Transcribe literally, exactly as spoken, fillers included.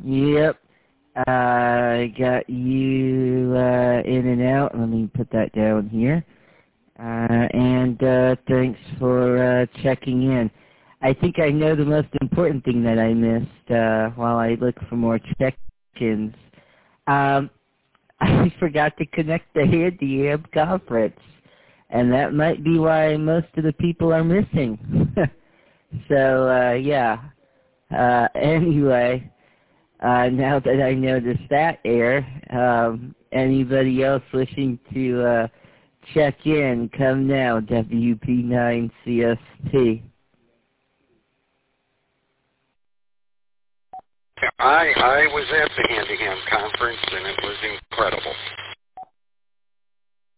Yep. Uh, I got you uh, in and out. Let me put that down here. Uh, and uh, thanks for uh, checking in. I think I know the most important thing that I missed uh, while I look for more check-ins. Um, I forgot to connect the Handy Amp conference, and that might be why most of the people are missing. so, uh, yeah. Uh, anyway, uh, now that I noticed that error, um, anybody else wishing to uh, check in, come now, W P nine C S T. I I was at the Handyham conference, and it was incredible.